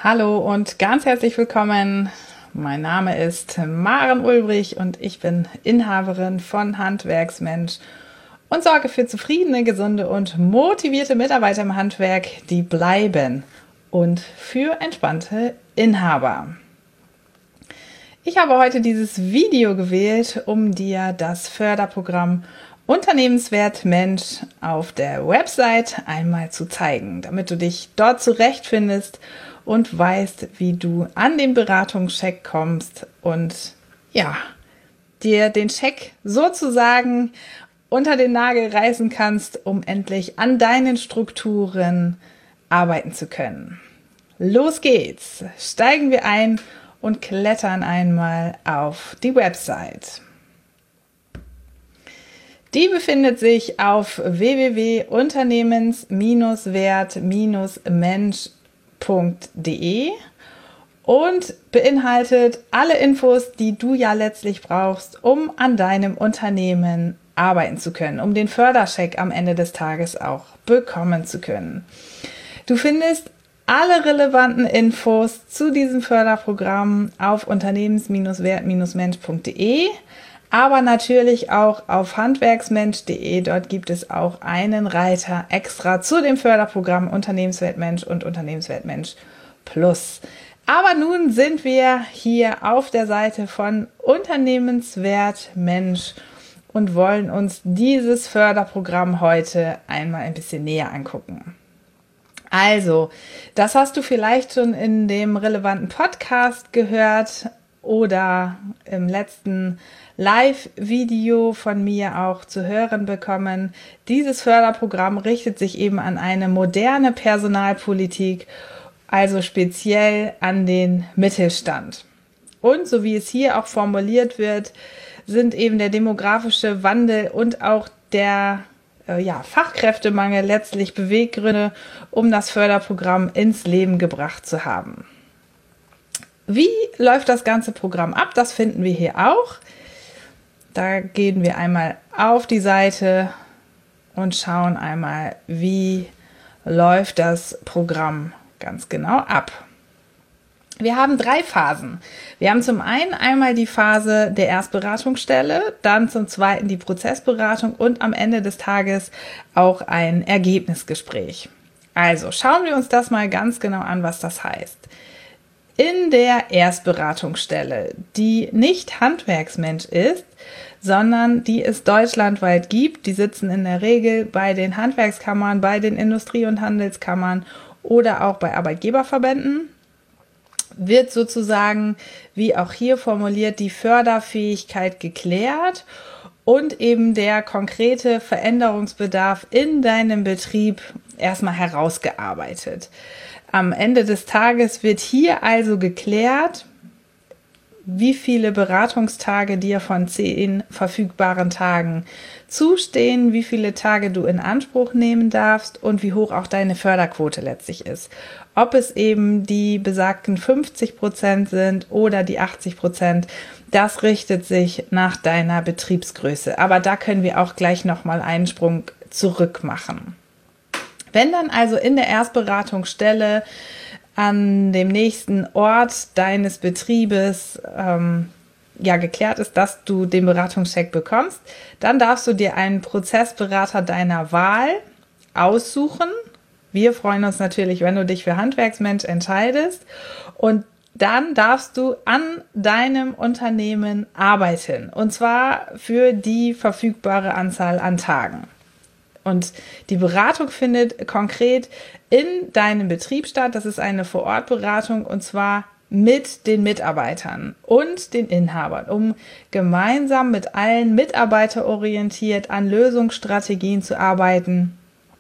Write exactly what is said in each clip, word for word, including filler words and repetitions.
Hallo und ganz herzlich willkommen. Mein Name ist Maren Ulbrich und ich bin Inhaberin von Handwerksmensch und sorge für zufriedene, gesunde und motivierte Mitarbeiter im Handwerk, die bleiben, und für entspannte Inhaber. Ich habe heute dieses Video gewählt, um dir das Förderprogramm Unternehmenswert Mensch auf der Website einmal zu zeigen, damit du dich dort zurechtfindest und weißt, wie du an den Beratungscheck kommst und ja, dir den Check sozusagen unter den Nagel reißen kannst, um endlich an deinen Strukturen arbeiten zu können. Los geht's! Steigen wir ein und klettern einmal auf die Website. Die befindet sich auf w w w punkt unternehmens wert mensch punkt de und beinhaltet alle Infos, die du ja letztlich brauchst, um an deinem Unternehmen arbeiten zu können, um den Fördercheck am Ende des Tages auch bekommen zu können. Du findest alle relevanten Infos zu diesem Förderprogramm auf unternehmens wert mensch punkt de, aber natürlich auch auf handwerksmensch punkt de. Dort gibt es auch einen Reiter extra zu dem Förderprogramm Unternehmenswert Mensch und Unternehmenswert Mensch Plus. Aber nun sind wir hier auf der Seite von Unternehmenswert Mensch und wollen uns dieses Förderprogramm heute einmal ein bisschen näher angucken. Also, das hast du vielleicht schon in dem relevanten Podcast gehört oder im letzten Live-Video von mir auch zu hören bekommen. Dieses Förderprogramm richtet sich eben an eine moderne Personalpolitik, also speziell an den Mittelstand. Und so wie es hier auch formuliert wird, sind eben der demografische Wandel und auch der äh, ja, Fachkräftemangel letztlich Beweggründe, um das Förderprogramm ins Leben gebracht zu haben. Wie läuft das ganze Programm ab? Das finden wir hier auch. Da gehen wir einmal auf die Seite und schauen einmal, wie läuft das Programm ganz genau ab. Wir haben drei Phasen. Wir haben zum einen einmal die Phase der Erstberatungsstelle, dann zum zweiten die Prozessberatung und am Ende des Tages auch ein Ergebnisgespräch. Also schauen wir uns das mal ganz genau an, was das heißt. In der Erstberatungsstelle, die nicht Handwerksmensch ist, sondern die es deutschlandweit gibt, die sitzen in der Regel bei den Handwerkskammern, bei den Industrie- und Handelskammern oder auch bei Arbeitgeberverbänden, wird sozusagen, wie auch hier formuliert, die Förderfähigkeit geklärt und eben der konkrete Veränderungsbedarf in deinem Betrieb erstmal herausgearbeitet. Am Ende des Tages wird hier also geklärt, wie viele Beratungstage dir von zehn verfügbaren Tagen zustehen, wie viele Tage du in Anspruch nehmen darfst und wie hoch auch deine Förderquote letztlich ist. Ob es eben die besagten fünfzig Prozent sind oder die achtzig Prozent, das richtet sich nach deiner Betriebsgröße. Aber da können wir auch gleich nochmal einen Sprung zurück machen. Wenn dann also in der Erstberatungsstelle an dem nächsten Ort deines Betriebes ähm, ja geklärt ist, dass du den Beratungscheck bekommst, dann darfst du dir einen Prozessberater deiner Wahl aussuchen. Wir freuen uns natürlich, wenn du dich für Handwerksmensch entscheidest, und dann darfst du an deinem Unternehmen arbeiten, und zwar für die verfügbare Anzahl an Tagen. Und die Beratung findet konkret in deinem Betrieb statt. Das ist eine Vorortberatung, und zwar mit den Mitarbeitern und den Inhabern, um gemeinsam mit allen mitarbeiterorientiert an Lösungsstrategien zu arbeiten,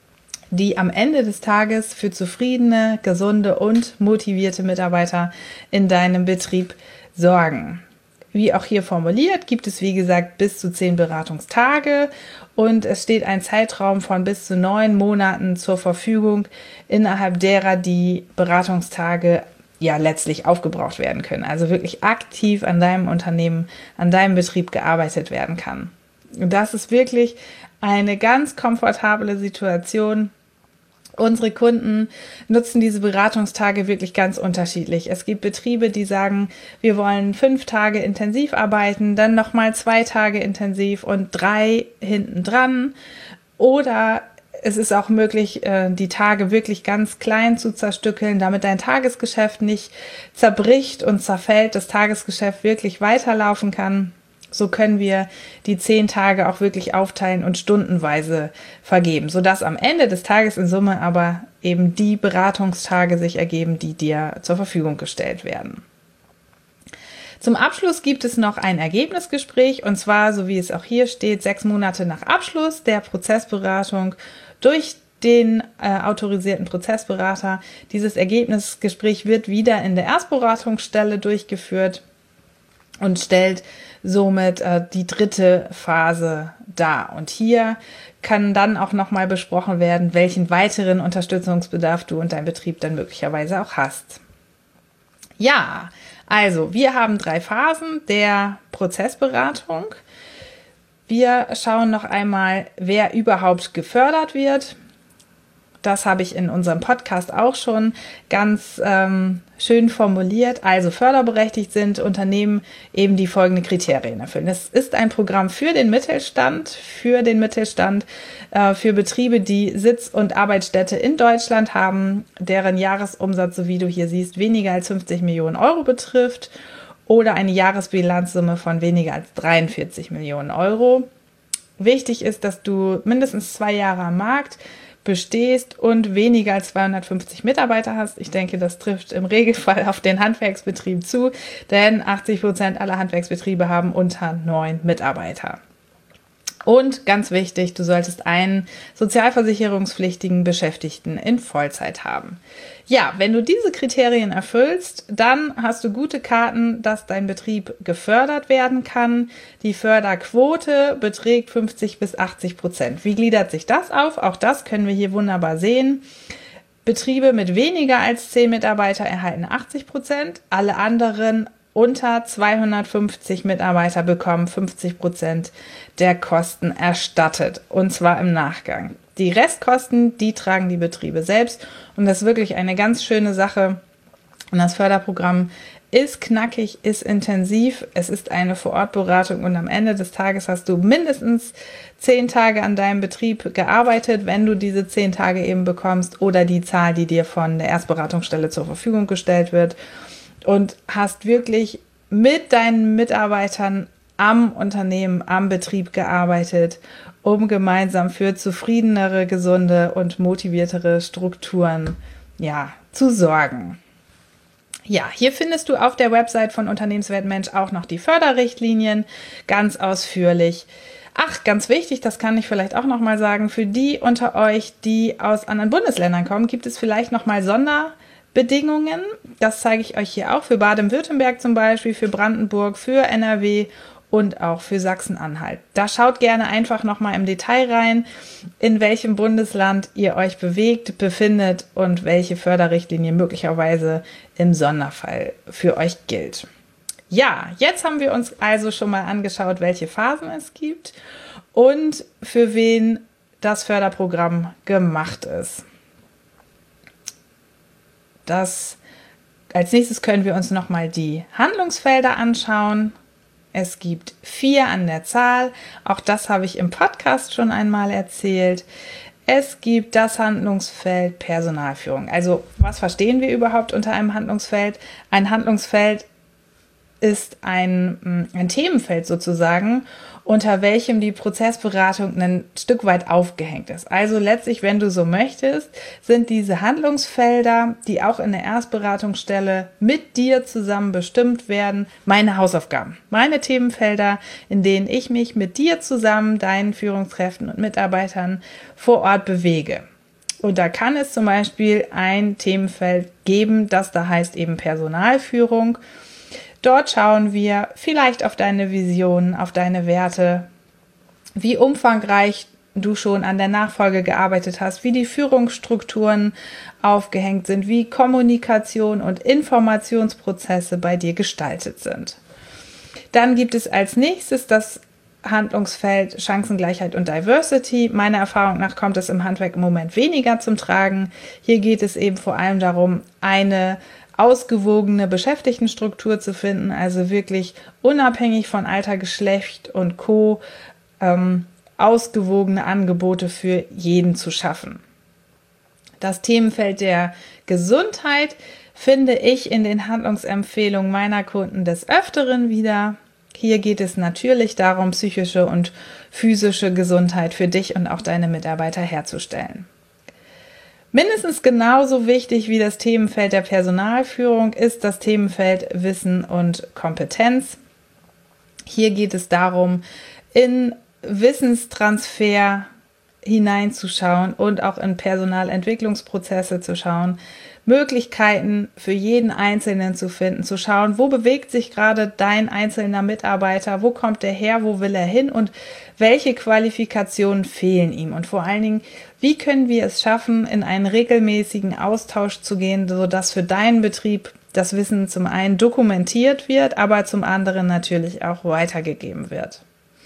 die am Ende des Tages für zufriedene, gesunde und motivierte Mitarbeiter in deinem Betrieb sorgen. Wie auch hier formuliert, gibt es wie gesagt bis zu zehn Beratungstage und es steht ein Zeitraum von bis zu neun Monaten zur Verfügung, innerhalb derer die Beratungstage ja letztlich aufgebraucht werden können. Also wirklich aktiv an deinem Unternehmen, an deinem Betrieb gearbeitet werden kann. Und das ist wirklich eine ganz komfortable Situation, Unsere Kunden nutzen diese Beratungstage wirklich ganz unterschiedlich. Es gibt Betriebe, die sagen, wir wollen fünf Tage intensiv arbeiten, dann nochmal zwei Tage intensiv und drei hinten dran. Oder es ist auch möglich, die Tage wirklich ganz klein zu zerstückeln, damit dein Tagesgeschäft nicht zerbricht und zerfällt, das Tagesgeschäft wirklich weiterlaufen kann. So können wir die zehn Tage auch wirklich aufteilen und stundenweise vergeben, sodass am Ende des Tages in Summe aber eben die Beratungstage sich ergeben, die dir zur Verfügung gestellt werden. Zum Abschluss gibt es noch ein Ergebnisgespräch und zwar, so wie es auch hier steht, sechs Monate nach Abschluss der Prozessberatung durch den äh, autorisierten Prozessberater. Dieses Ergebnisgespräch wird wieder in der Erstberatungsstelle durchgeführt und stellt somit äh, die dritte Phase dar. Und hier kann dann auch nochmal besprochen werden, welchen weiteren Unterstützungsbedarf du und dein Betrieb dann möglicherweise auch hast. Ja, also wir haben drei Phasen der Prozessberatung. Wir schauen noch einmal, wer überhaupt gefördert wird. Das habe ich in unserem Podcast auch schon ganz ähm, schön formuliert. Also förderberechtigt sind Unternehmen eben die folgenden Kriterien erfüllen. Es ist ein Programm für den Mittelstand, für den Mittelstand, äh, für Betriebe, die Sitz und Arbeitsstätte in Deutschland haben, deren Jahresumsatz, so wie du hier siehst, weniger als fünfzig Millionen Euro betrifft oder eine Jahresbilanzsumme von weniger als dreiundvierzig Millionen Euro. Wichtig ist, dass du mindestens zwei Jahre am Markt bestehst und weniger als zweihundertfünfzig Mitarbeiter hast. Ich denke, das trifft im Regelfall auf den Handwerksbetrieb zu, denn achtzig Prozent aller Handwerksbetriebe haben unter neun Mitarbeiter. Und ganz wichtig, du solltest einen sozialversicherungspflichtigen Beschäftigten in Vollzeit haben. Ja, wenn du diese Kriterien erfüllst, dann hast du gute Karten, dass dein Betrieb gefördert werden kann. Die Förderquote beträgt fünfzig bis achtzig Prozent. Wie gliedert sich das auf? Auch das können wir hier wunderbar sehen. Betriebe mit weniger als zehn Mitarbeiter erhalten achtzig Prozent, alle anderen unter zweihundertfünfzig Mitarbeiter bekommen fünfzig Prozent der Kosten erstattet, und zwar im Nachgang. Die Restkosten, die tragen die Betriebe selbst, und das ist wirklich eine ganz schöne Sache. Und das Förderprogramm ist knackig, ist intensiv, es ist eine Vorortberatung und am Ende des Tages hast du mindestens zehn Tage an deinem Betrieb gearbeitet, wenn du diese zehn Tage eben bekommst oder die Zahl, die dir von der Erstberatungsstelle zur Verfügung gestellt wird. Und hast wirklich mit deinen Mitarbeitern am Unternehmen, am Betrieb gearbeitet, um gemeinsam für zufriedenere, gesunde und motiviertere Strukturen, ja, zu sorgen. Ja, hier findest du auf der Website von Unternehmenswert Mensch auch noch die Förderrichtlinien ganz ausführlich. Ach, ganz wichtig, das kann ich vielleicht auch noch mal sagen, für die unter euch, die aus anderen Bundesländern kommen, gibt es vielleicht noch mal Sonderbedingungen. Das zeige ich euch hier auch für Baden-Württemberg zum Beispiel, für Brandenburg, für N R W und auch für Sachsen-Anhalt. Da schaut gerne einfach nochmal im Detail rein, in welchem Bundesland ihr euch bewegt, befindet und welche Förderrichtlinie möglicherweise im Sonderfall für euch gilt. Ja, jetzt haben wir uns also schon mal angeschaut, welche Phasen es gibt und für wen das Förderprogramm gemacht ist. Das, als nächstes können wir uns nochmal die Handlungsfelder anschauen. Es gibt vier an der Zahl. Auch das habe ich im Podcast schon einmal erzählt. Es gibt das Handlungsfeld Personalführung. Also, was verstehen wir überhaupt unter einem Handlungsfeld? Ein Handlungsfeld ist ein, ein Themenfeld sozusagen, unter welchem die Prozessberatung ein Stück weit aufgehängt ist. Also letztlich, wenn du so möchtest, sind diese Handlungsfelder, die auch in der Erstberatungsstelle mit dir zusammen bestimmt werden, meine Hausaufgaben, meine Themenfelder, in denen ich mich mit dir zusammen, deinen Führungskräften und Mitarbeitern vor Ort bewege. Und da kann es zum Beispiel ein Themenfeld geben, das da heißt eben Personalführung. Dort schauen wir vielleicht auf deine Vision, auf deine Werte, wie umfangreich du schon an der Nachfolge gearbeitet hast, wie die Führungsstrukturen aufgehängt sind, wie Kommunikation und Informationsprozesse bei dir gestaltet sind. Dann gibt es als nächstes das Handlungsfeld Chancengleichheit und Diversity. Meiner Erfahrung nach kommt es im Handwerk im Moment weniger zum Tragen. Hier geht es eben vor allem darum, eine ausgewogene Beschäftigtenstruktur zu finden, also wirklich unabhängig von Alter, Geschlecht und Co. Ähm, ausgewogene Angebote für jeden zu schaffen. Das Themenfeld der Gesundheit finde ich in den Handlungsempfehlungen meiner Kunden des Öfteren wieder. Hier geht es natürlich darum, psychische und physische Gesundheit für dich und auch deine Mitarbeiter herzustellen. Mindestens genauso wichtig wie das Themenfeld der Personalführung ist das Themenfeld Wissen und Kompetenz. Hier geht es darum, in Wissenstransfer hineinzuschauen und auch in Personalentwicklungsprozesse zu schauen, Möglichkeiten für jeden Einzelnen zu finden, zu schauen, wo bewegt sich gerade dein einzelner Mitarbeiter, wo kommt er her, wo will er hin und welche Qualifikationen fehlen ihm und vor allen Dingen, wie können wir es schaffen, in einen regelmäßigen Austausch zu gehen, sodass für deinen Betrieb das Wissen zum einen dokumentiert wird, aber zum anderen natürlich auch weitergegeben wird.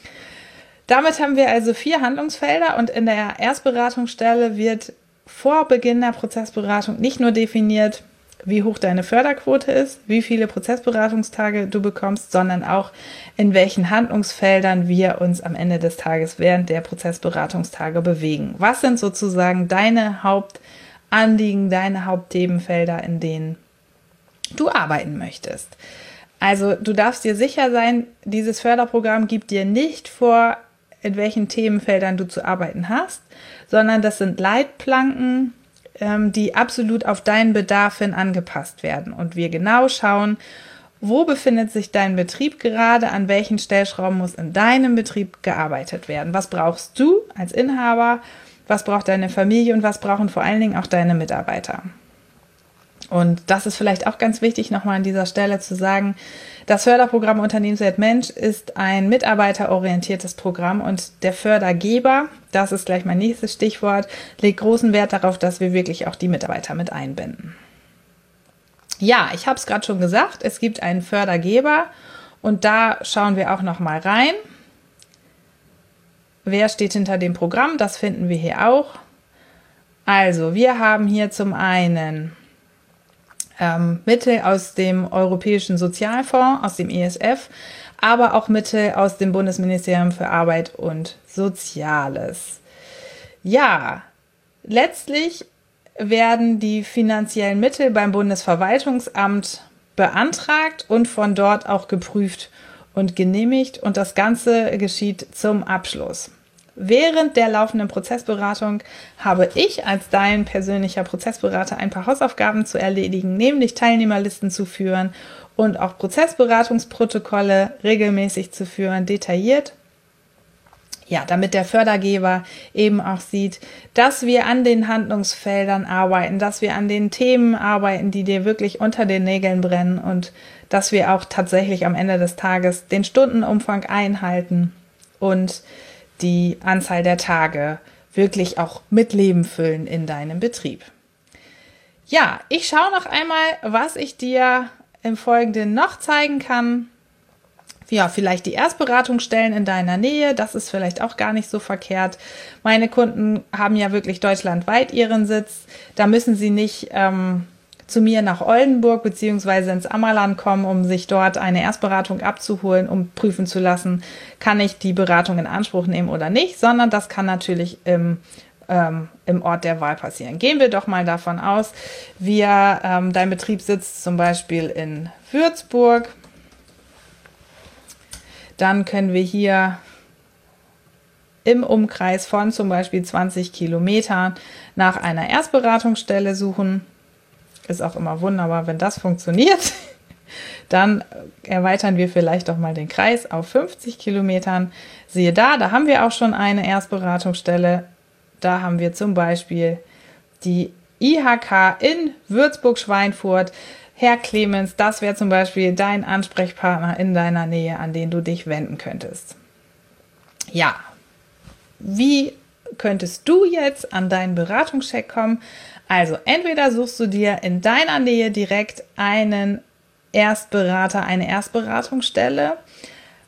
Damit haben wir also vier Handlungsfelder und in der Erstberatungsstelle wird vor Beginn der Prozessberatung nicht nur definiert, wie hoch deine Förderquote ist, wie viele Prozessberatungstage du bekommst, sondern auch in welchen Handlungsfeldern wir uns am Ende des Tages während der Prozessberatungstage bewegen. Was sind sozusagen deine Hauptanliegen, deine Hauptthemenfelder, in denen du arbeiten möchtest? Also du darfst dir sicher sein, dieses Förderprogramm gibt dir nicht vor, in welchen Themenfeldern du zu arbeiten hast, sondern das sind Leitplanken, ähm, die absolut auf deinen Bedarf hin angepasst werden. Und wir genau schauen, wo befindet sich dein Betrieb gerade, an welchen Stellschrauben muss in deinem Betrieb gearbeitet werden. Was brauchst du als Inhaber, was braucht deine Familie und was brauchen vor allen Dingen auch deine Mitarbeiter. Und das ist vielleicht auch ganz wichtig, nochmal an dieser Stelle zu sagen, das Förderprogramm Unternehmenswert Mensch ist ein mitarbeiterorientiertes Programm und der Fördergeber, das ist gleich mein nächstes Stichwort, legt großen Wert darauf, dass wir wirklich auch die Mitarbeiter mit einbinden. Ja, ich habe es gerade schon gesagt, es gibt einen Fördergeber und da schauen wir auch nochmal rein. Wer steht hinter dem Programm? Das finden wir hier auch. Also, wir haben hier zum einen Ähm, Mittel aus dem Europäischen Sozialfonds, aus dem E S F, aber auch Mittel aus dem Bundesministerium für Arbeit und Soziales. Ja, letztlich werden die finanziellen Mittel beim Bundesverwaltungsamt beantragt und von dort auch geprüft und genehmigt und das Ganze geschieht zum Abschluss. Während der laufenden Prozessberatung habe ich als dein persönlicher Prozessberater ein paar Hausaufgaben zu erledigen, nämlich Teilnehmerlisten zu führen und auch Prozessberatungsprotokolle regelmäßig zu führen, detailliert. Ja, damit der Fördergeber eben auch sieht, dass wir an den Handlungsfeldern arbeiten, dass wir an den Themen arbeiten, die dir wirklich unter den Nägeln brennen und dass wir auch tatsächlich am Ende des Tages den Stundenumfang einhalten und die Anzahl der Tage wirklich auch mit Leben füllen in deinem Betrieb. Ja, ich schaue noch einmal, was ich dir im Folgenden noch zeigen kann. Ja, vielleicht die Erstberatungsstellen in deiner Nähe, das ist vielleicht auch gar nicht so verkehrt. Meine Kunden haben ja wirklich deutschlandweit ihren Sitz. Da müssen sie nicht ähm, zu mir nach Oldenburg beziehungsweise ins Ammerland kommen, um sich dort eine Erstberatung abzuholen, um prüfen zu lassen, kann ich die Beratung in Anspruch nehmen oder nicht, sondern das kann natürlich im, ähm, im Ort der Wahl passieren. Gehen wir doch mal davon aus, wir, ähm, dein Betrieb sitzt zum Beispiel in Würzburg, dann können wir hier im Umkreis von zum Beispiel zwanzig Kilometern nach einer Erstberatungsstelle suchen. Ist auch immer wunderbar, wenn das funktioniert. Dann erweitern wir vielleicht doch mal den Kreis auf fünfzig Kilometern. Siehe da, da haben wir auch schon eine Erstberatungsstelle. Da haben wir zum Beispiel die I H K in Würzburg-Schweinfurt. Herr Clemens, das wäre zum Beispiel dein Ansprechpartner in deiner Nähe, an den du dich wenden könntest. Ja, wie könntest du jetzt an deinen Beratungscheck kommen? Also entweder suchst du dir in deiner Nähe direkt einen Erstberater, eine Erstberatungsstelle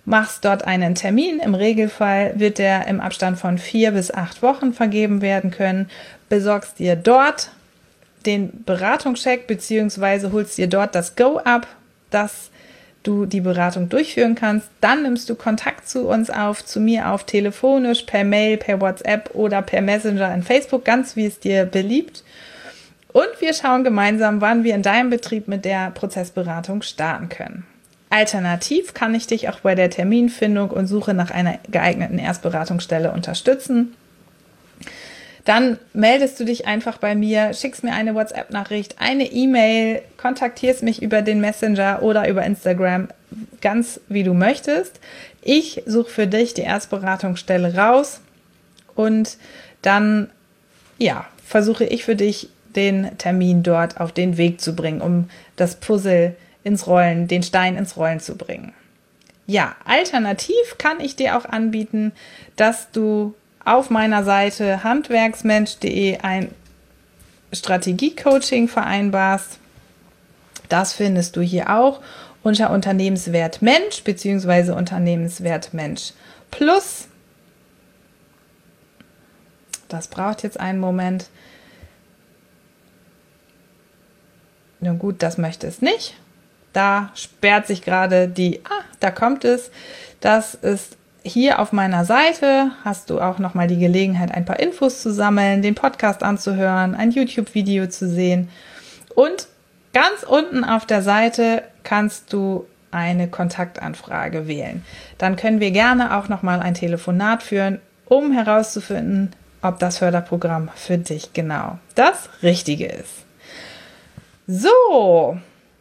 machst dort einen Termin. Im Regelfall wird der im Abstand von vier bis acht Wochen vergeben werden können. Besorgst dir dort den Beratungscheck beziehungsweise holst dir dort das Go ab, dass du die Beratung durchführen kannst. Dann nimmst du Kontakt zu uns auf, zu mir auf, telefonisch, per Mail, per WhatsApp oder per Messenger in Facebook, ganz wie es dir beliebt. Und wir schauen gemeinsam, wann wir in deinem Betrieb mit der Prozessberatung starten können. Alternativ kann ich dich auch bei der Terminfindung und Suche nach einer geeigneten Erstberatungsstelle unterstützen. Dann meldest du dich einfach bei mir, schickst mir eine WhatsApp-Nachricht, eine E-Mail, kontaktierst mich über den Messenger oder über Instagram, ganz wie du möchtest. Ich suche für dich die Erstberatungsstelle raus und dann ja, versuche ich für dich den Termin dort auf den Weg zu bringen, um das Puzzle ins Rollen, den Stein ins Rollen zu bringen. Ja, alternativ kann ich dir auch anbieten, dass du auf meiner Seite handwerksmensch punkt de ein Strategie-Coaching vereinbarst. Das findest du hier auch unter Unternehmenswert Mensch bzw. Unternehmenswert Mensch Plus. Das braucht jetzt einen Moment. Nun gut, das möchte es nicht. Da sperrt sich gerade die, ah, da kommt es. Das ist hier auf meiner Seite, hast du auch nochmal die Gelegenheit, ein paar Infos zu sammeln, den Podcast anzuhören, ein YouTube-Video zu sehen. Und ganz unten auf der Seite kannst du eine Kontaktanfrage wählen. Dann können wir gerne auch nochmal ein Telefonat führen, um herauszufinden, ob das Förderprogramm für dich genau das Richtige ist. So,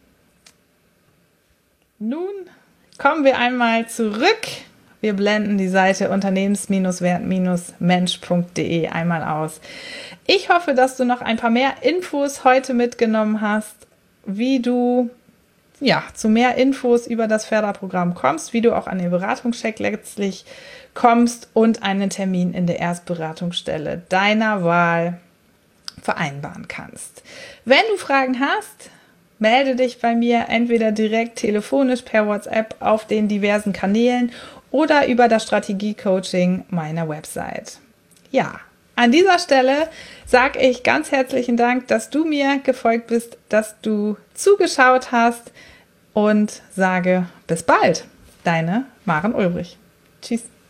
nun kommen wir einmal zurück. Wir blenden die Seite unternehmens-wert Mensch punkt de einmal aus. Ich hoffe, dass du noch ein paar mehr Infos heute mitgenommen hast, wie du ja, zu mehr Infos über das Förderprogramm kommst, wie du auch an den Beratungscheck letztlich kommst und einen Termin in der Erstberatungsstelle deiner Wahl vereinbaren kannst. Wenn du Fragen hast, melde dich bei mir entweder direkt telefonisch per WhatsApp auf den diversen Kanälen oder über das Strategie-Coaching meiner Website. Ja, an dieser Stelle sage ich ganz herzlichen Dank, dass du mir gefolgt bist, dass du zugeschaut hast und sage bis bald. Deine Maren Ulbrich. Tschüss.